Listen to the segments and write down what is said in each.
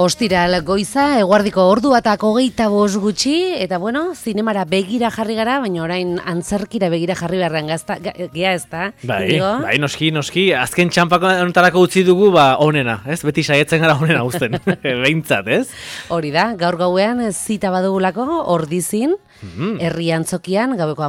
Ostiral goiza, eguardiko ordu batak 25 gutxi, eta bueno, zinemara begira jarri gara, baina orain antzerkira begira jarri beharrean gea ez da. Bai, noski, azken txampako honetarako utzi dugu, onena, ez? Beti saietzen gara onena uzten, behintzat, ez? Hori da, gaur gauean zita badugulako, Ordizin, herri antzokian, gaueko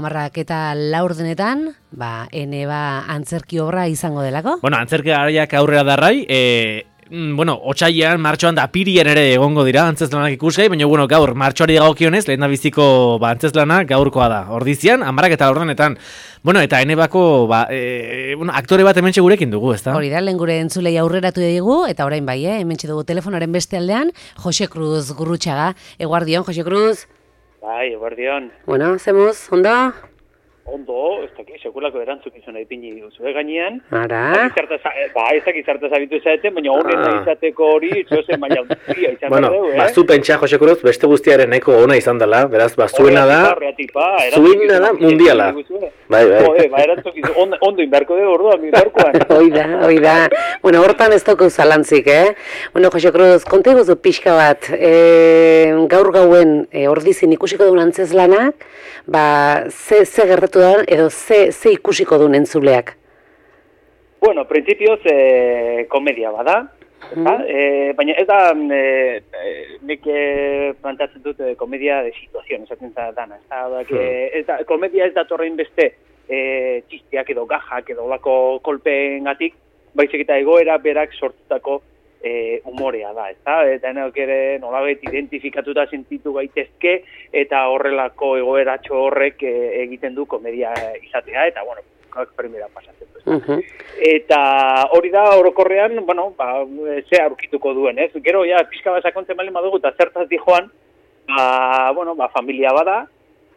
10:04 Eneba antzerki obra izango delako. Bueno, antzerki garaiak aurrera darrai, otsailean, martxoan da apirian ere egongo dira antzeslanak ikusgai, baina gaur martxoari dagokionez, lehen da biziko antzeslana gaurkoa da. Ordizian, 10:00 eta Enebako aktore bat hementxe gurekin dugu, ezta? Hori da, lehen gure entzulei aurreratu dugu, eta orain bai, hementxe dugu telefonaren beste aldean, Jose Cruz Gurrutxaga. Eguardion, Jose Cruz. Bai, eguardion. Bueno, zemuz, ondo? Ondo, ez dakit, sekulako erantzukizuna ipini duzu, gainean. Ara? Ez dakit zertaz abitu zaeten, baina honena izateko hori, zozen maila ontzia izan dugu, zu pentsa, Jose Cruz, beste guztiaren eko ona izan dela, beraz, zuena da, mundiala. Bai. Erantzukizuna, ondo inberko dugu, orduan, inberkoan. Hoi da. Bueno, hortan ez dugu zalantzik, Bueno, Jose Cruz, konte guzu pixka bat, gaur gauen Ordizin ikusiko duen antzeslanak, ze gertatu da, edo ze ikusiko duen entzuleak? Bueno, prinsipioz komedia bada, baina ez da nik plantatzen dut komedia de situación, esaten dana. Komedia ez datorrein beste txisteak edo gajak edo olako kolpeengatik, baizik eta egoera berak sortutako umorea da, eta enak ere nolabait identifikatuta sentitu gaitezke, eta horrelako egoeratxo horrek egiten du komedia izatea, eta primera pasatzen du. Eta hori da orokorrean, ze aurkituko duen, ez? Gero, pixka bat sakontzen balen badugu, eta zertaz dijoan, familia bada,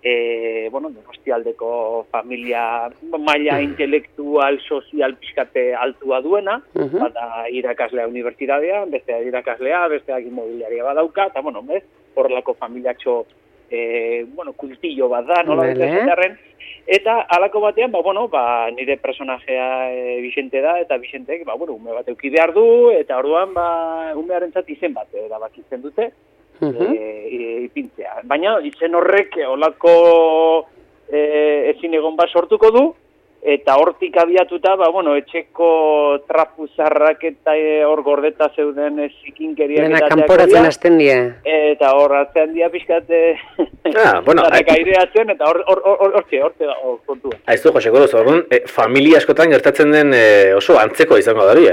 Donostialdeko familia maila intelektual, sozial pixkate altua duena, bada irakaslea unibertsitatean, besteak irakaslea, besteak inmobiliaria badauka, eta horrelako familiatxo kultillo bat da, nola betezetarren, eta alako batean, nire personajea Vicente da, eta Vicentek, ume bat euki behar du, eta orduan, umearentzat izen bat erabakitzen dute, ipintzea. Baina izen horrek olako ezin egon bat sortuko du, eta hortik abiatuta, etxeko trapuzarrak eta hor gordeta zeuden zikinkeriak eta kanporatzen hasten dira. Eta hor hartzen dira pixkate aireatzen, eta hortze da kontua. Aizu, Jose Cruz, familia askotan gertatzen den oso antzeko izango dari,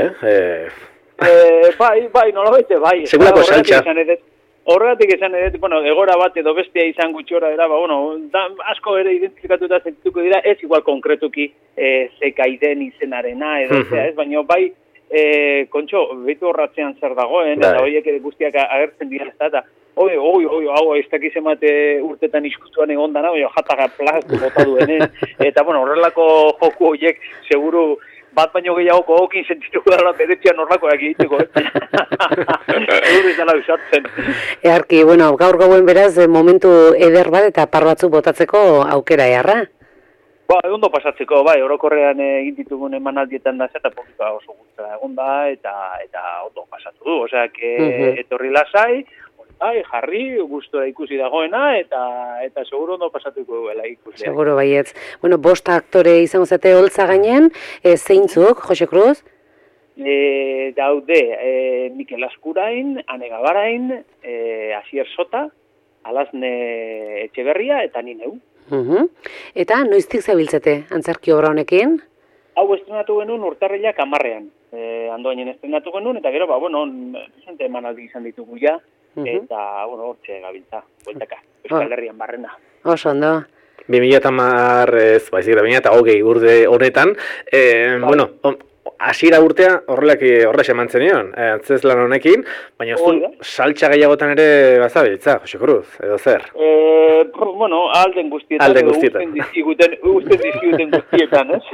Bai, nolabete, bai. Segurako saltxa. Horregatik esan edo, egora bat edo bestea izan gutxora dira, asko ere identifikatuta sentituko dira, ez igual konkretuki zekaiden izenarena edo ez, baina bai, kontxo, betu horratzean zer dagoen, eta horiek guztiak agertzen dira ez da, hau, ez dakiz emate urtetan iskustuan egon dana, jataga plaztu bota duenen, eta horrelako joku horiek, seguru, bat baino gehiagoko okin sentituko dara beretzean horlakoak egiteko. Egur izala usatzen. Earki, gaur gauen beraz, momentu eder bat eta par batzuk botatzeko aukera eharra? Ondo pasatzeko, orokorrean egin ditugun emanaldietan da eta publikoa oso guztara egon da, eta ondo pasatu du. Osea, etorri lasai, jarri, gustora ikusi dagoena, eta seguro ondo pasatuko duela ikusi. Seguro baietz. Bost aktore izango zate holtza gainen, zeintzuk, Jose Cruz? Daude, Mikel Askurain, Ane Gabarain, Asier Sota, Alazne Etxeberria, eta ni neu. Eta noiztik zabiltzete antzerki obra honekin? Hau estrenatu genuen urtarrilak 10:00. Andoainen estrenatu genuen, eta gero, presente emanaldi izan ditugu ja, eta, hortxe gabiltza, bueltaka, Euskal Herrian barrena. Oso, ondo. 2010 ez, baizik da 2020 urte honetan, hasiera urtea horrela eman zenion, antzeslan honekin, baina saltxa gehiagotan ere bazabiltza, Jose Cruz, edo zer? Alden guztietan. Usten dizkiguten guztietan, ez?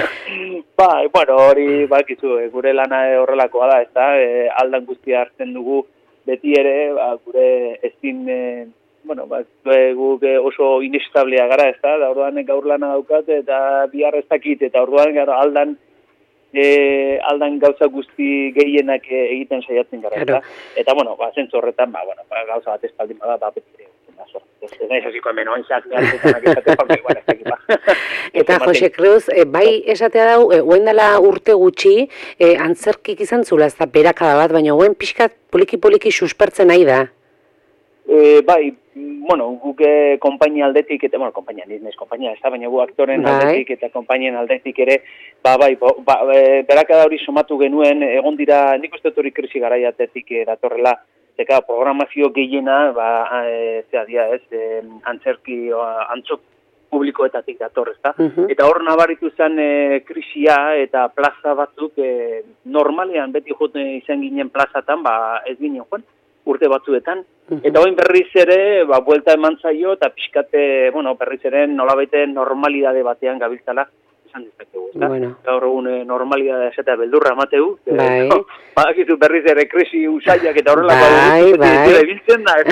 Hori, bakizu, gure lana horrelakoa da, ez da, aldan guztia hartzen dugu, beti ere, gure ezin, guk oso inestablea gara, ez da, orduan gaur lana daukat, eta bihar ez dakit, eta orduan aldan aldan gauza guzti gehienak egiten saiatzen gara. Claro. Eta, bueno, zentzu horretan, gauza bat espaldin bada, beti ez nahi zaziko hemen oinzak, Eta Jose Cruz, bai esatea dau, guen dela urte gutxi, antzerkik izan zula, ez da berakada bat, baina guen pixkat poliki suspertzen nahi da. Bai, bueno, guk konpainia aldetik, eta, bueno, konpainia, nizmez konpainia, ez da, baina gu aktoren aldetik eta konpainien aldetik ere, berakada hori somatu genuen, egon dira, nik uste hori krisi garaiatetik datorrela, zeka programazio gehiena, antzerki, antzok publikoetatik dator, ezta? Eta hor nabaritu zen krisia eta plaza batzuk normalean beti joten izan ginen plazatan, ez ginen joan, urte batzuetan. Eta hoin berriz ere, buelta eman zaio eta pixkate, berriz ere nolabaite normalidade batean gabiltzala esan dezakegu, ezta? Gaur egun normalidade esatea beldurra amateu, badakizu berriz ere krisi usaiak eta horrelako biltzen da,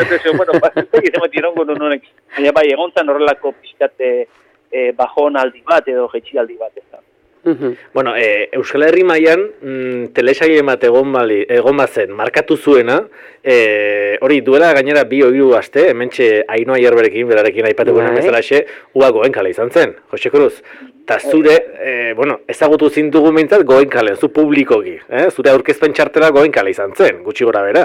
baina bai, egontzan horrelako pixkate bajon aldi bat edo jetxi aldi bat, ez da. Bueno, Euskal Herri mailan telesaile bat egon bazen markatu zuena, hori duela gainera 2-3 aste, hementxe Ainhoa Ierberekin, berarekin aipatuko bezalaxe, Goenkale izan zen, Jose Cruz. Eta zure, ezagutu zintugu meintzat Goenkalen, zu publikoki, zure aurkezpen txartela Goenkale izan zen, gutxi gora bera.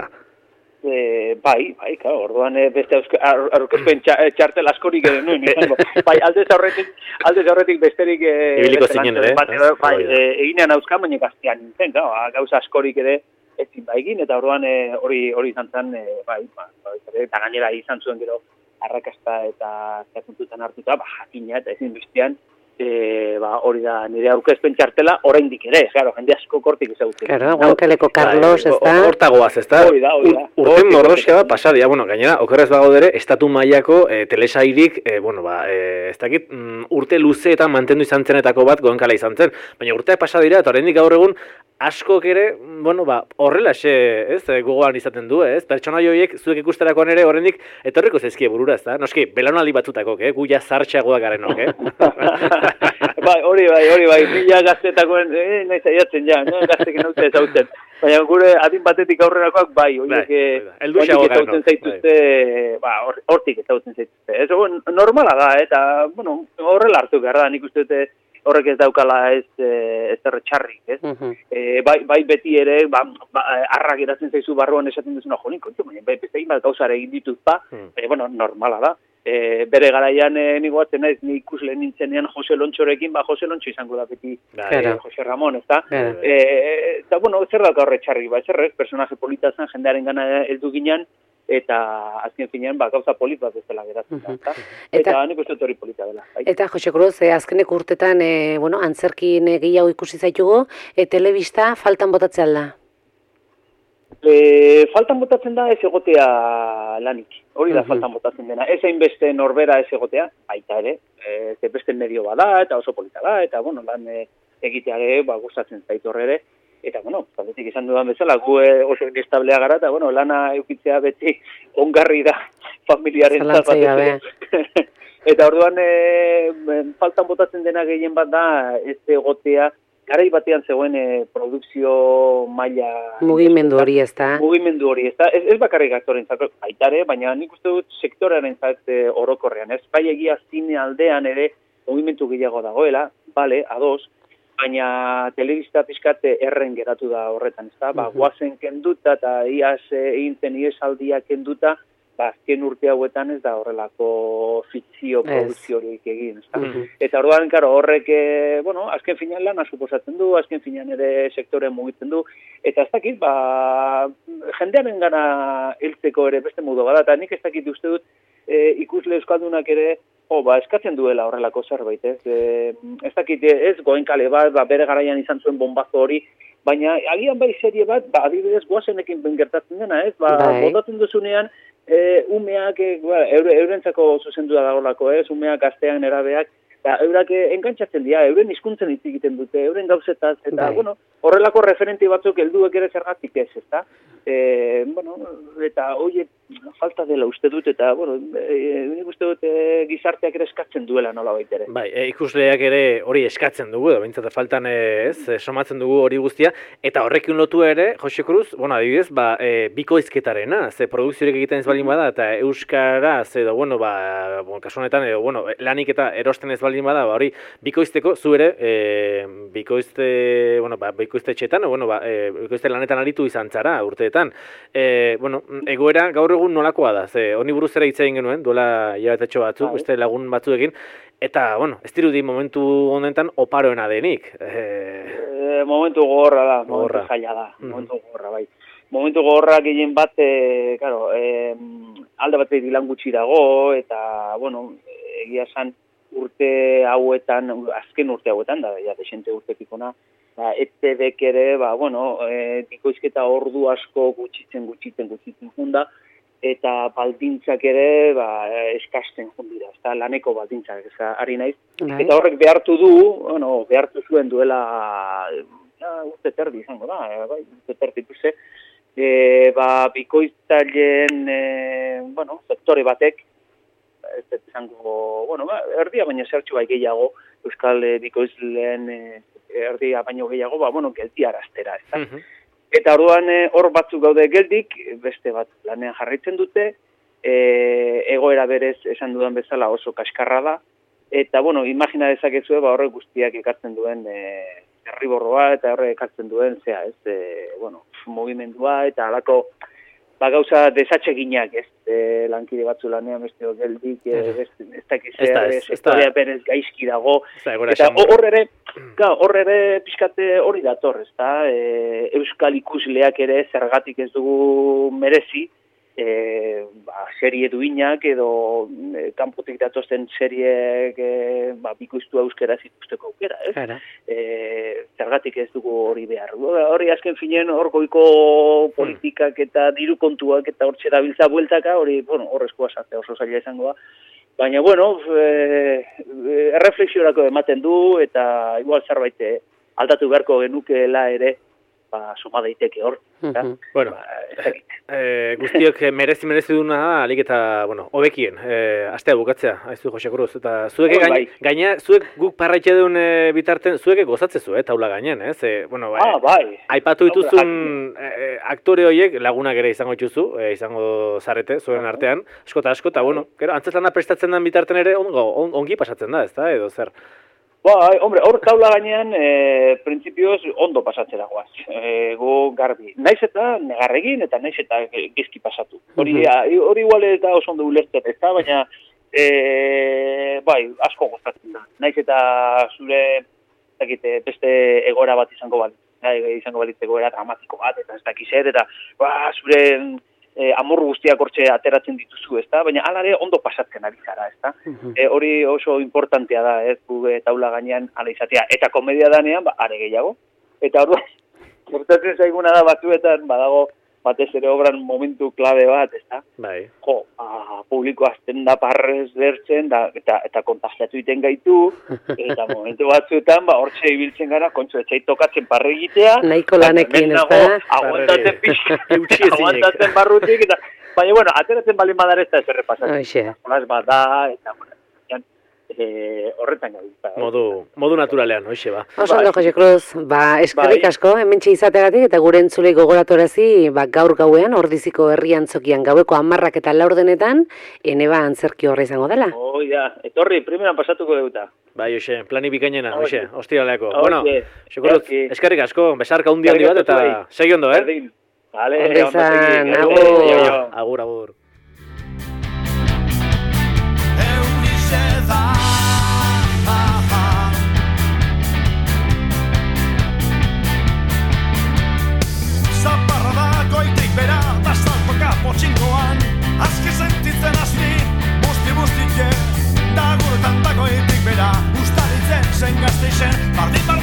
Bai, orduan beste aurkezpen txartel askorik ere nuen izango. Bai, aldez aurretik besterik ibiliko zinen ere. Eginean hauzkan, baina gaztean nintzen, gauza askorik ere ezin egin, eta orduan hori izan zen, eta gainera izan zuen gero arrakasta eta zertuntutan hartuta, jakina eta ezin bestean, hori da nire aurkezpen txartela oraindik ere, jende asko kortik ezagutzen. Claro, Goenkaleko Carlos, ez da? Hortagoaz, ez da? Urten mordoska da pasadia, gainera, okerrez bagodere, estatu mailako telesairik, ez dakit, urte luzeetan mantendu izan zenetako bat Goenkale izan zen, baina urteak pasadira, eta oraindik gaur egun, askok ere, horrela gogoan izaten du, ez? Pertsona joiek zuek ikusterakoan ere oraindik etorriko zaizkie burura, ez da? Noski, belaunaldi batzutakok, gu ja zartxeagoak garenok, Hori bai, mila gaztetakoen, nahi zaiatzen ja, gaztekin naute ezautzen. Baina gure adin batetik aurrerakoak, horiek ezautzen zaituzte, hortik ezautzen zaituzte. Ez normala da, eta, horrela hartu behar da, nik uste dute horrek ez daukala ez erretxarrik, ez? Bai beti ere, arrak eratzen zaizu barruan esaten duzuna, baina beste egin bat gauzare egin dituz normala da. Bere garaian nigoatzen naiz, ni ikusle nintzenean Jose Lontxorekin, Jose Lontxo izango da beti Jose Ramon, ez da? Eta, zer dauka horretxarrik, personaje polita zen, jendearen gana heldu ginen, eta azken finean gauza polit bat bezala geratzen da. Eta nik uste hori polita dela. Eta Jose Cruz, azkeneko urtetan, antzerkin gehiago ikusi zaitugu, telebista faltan botatzea da? Faltan botatzen da ez egotea lanik. Hori da faltan botatzen dena. Ez hainbeste norbera ez egotea, baita ere. Beste medio bada, eta oso polita da, eta lan egitea ere, gustatzen zaitu horre. Eta, taldetik izan dudan bezala, gu oso inestablea gara, eta, lana eukitzea beti ongarri da familiaren zapatzen. Eta orduan, faltan botatzen dena gehien bat da, ez egotea, garai batean zegoen produkzio maila... Mugimendu hori, ez da? Mugimendu hori, ez da? Ez bakarrik aktorentzako baitare, baina nik uste dut sektorearen orokorrean, ez? Bai egia zine aldean ere mugimendu gehiago dagoela, ados, baina telebista pixkate erren geratu da horretan, ez da? Guazen kenduta eta iaz egin zen iesaldiak kenduta, azken urte hauetan ez da horrelako fikzio produkzio horiek egin, ez da? Eta orduan, horrek, azken finean lana suposatzen du, azken finean ere sektore mugitzen du, eta ez dakit, jendearen gana heltzeko ere beste modu bada, eta nik ez dakit uste dut, ikusle euskaldunak ere, eskatzen duela horrelako zerbait, ez? Ez dakit, ez Goenkale bat, bere garaian izan zuen bombazo hori, baina agian bai serie bat, adibidez Goazenekin gertatzen dena, ez? Botatzen duzunean, umeak, eurentzako zuzendu da dagoelako, umeak, gaztean, erabeak, eurak enkantzatzen dira, euren hizkuntzen hitz egiten dute, euren gauzetaz, eta, horrelako referenti batzuk helduek ere zergatik ez, ezta? Eta horiek falta dela uste dut, eta, bueno, nik uste dut gizarteak ere eskatzen duela nola baitere. Bai, ikusleak ere hori eskatzen dugu, da bintzat faltan somatzen dugu hori guztia, eta horrekin lotu ere, Jose Cruz, bueno, adibidez, bikoizketarena, ze produkziorik egiten ez baldin bada, eta euskaraz, edo, bueno, kasu honetan, edo, bueno, lanik eta erosten ez baldin bada, hori bikoizteko, zu ere, bikoizte etxetan, bueno, bikoizte lanetan aritu izan zara, urteetan. Bueno, egoera gaur egun nolakoa da, ze honi buruz ere hitz egin genuen, duela hilabetetxo batzuk, beste lagun batzuekin, eta, bueno, ez dirudi momentu honetan oparoena denik. Momentu gogorra da, momentu jaila da, momentu gogorra, bai. Momentu gogorra gehien bat, alde bat dilan gutxi dago, eta, bueno, egia esan urte hauetan, azken urte hauetan, da, ja, desente urtepikona, ETV-ek ere, bikoizketa ordu asko gutxitzen junda, eta baldintzak ere eskasten jundira, ez da, laneko baldintzak, ez da, ari naiz. Eta horrek behartu zuen duela, urte terdi izango da, urte terdi duze, bikoiztaileen, sektore batek, ez izango, erdia baina zertxu bai gehiago, euskal bikoizleen erdia baino gehiago, geldiaraztera, ez da. Eta orduan hor batzuk gaude geldik, beste bat lanean jarraitzen dute, egoera berez esan dudan bezala oso kaskarra da, eta, imagina dezakezue, horrek guztiak ekartzen duen herriborroa, eta horrek ekartzen duen, mugimendua, eta alako, gauza desatxeginak, ez, lankide batzu lanean beste geldik, ez dakiz sektorea berez gaizki dago, eta hor ere pixkate hori dator, ez da, euskal ikusleak ere zergatik ez dugu merezi, serie duinak edo kanpotik datozen seriek bikoiztua euskeraz ikusteko aukera, ez? Zergatik ez dugu hori behar. Hori azken finen hor goiko politikak eta diru kontuak eta hor txerabiltza bueltaka, hori, horrezkoa sartzea oso zaila izango da. Baina, erreflexiorako ematen du eta igual zerbait aldatu beharko genukeela ere, suma daiteke hor. Guztiok merezi duna da, alik eta, hobekien, astea bukatzea, haizu Jose Cruz, eta zuek gaina, zuek guk parraitxe duen bitarten, zuek gozatzezu, taula gainen, ez? Aipatu dituzun aktore horiek lagunak ere izango dituzu, izango zarete, zuen artean, asko eta, antzeslana prestatzen den bitarten ere ongi pasatzen da, ez da, edo zer? Hor taula gainean, printzipioz ondo pasatzera guaz, go garbi. Naiz eta negarregin eta naiz eta gizki pasatu. Hori igual eta oso ondo ulertzen ez da, baina asko gozatzen da. Naiz eta zure beste egora bat izango balitz egoera dramatiko bat, eta ez dakiz eta zure amor guztiak hortxe ateratzen dituzu, ez da? Baina alare ondo pasatzen ari zara, ez da? Hori oso importantea da, ez? Taula gainean ala izatea. Eta komedia danean, are gehiago. Eta orduan, gertatzen zaiguna da batzuetan, badago batez ere obran momentu klabe bat, ez da? Publiko azten da parrez bertzen, eta kontagiatu iten gaitu, eta momentu batzuetan, hortxe ibiltzen gara, kontxo etxai tokatzen parre egitea. Nahiko lanekin, ez da? Aguantatzen pixka, aguantatzen barrutik, eta baina, ateratzen balin badar ez da ez errepasatzen. Olaz bat da, eta horretan gabiltza. Modu naturalean, hoxe ba. Oso ondo, Jose Cruz, eskerrik asko, hementxe izateagatik, eta gure entzulei gogoratorazi, gaur gauean, Ordiziko herrian zokian gaueko 10 eta 4 denetan, eneba antzerki horra izango dela. Etorri, primeran pasatuko deuta. Bai, hoxe, plani bikainena, hoxe, ostiraleako. Jose Cruz, eskerrik asko, besarka hundi handi bat, eta segi ondo, Agur. Potxingoan, azki sentitzen hasi, busti-bustike, da guretan dagoetik bera, ustaritzen zen gazteixen, bardin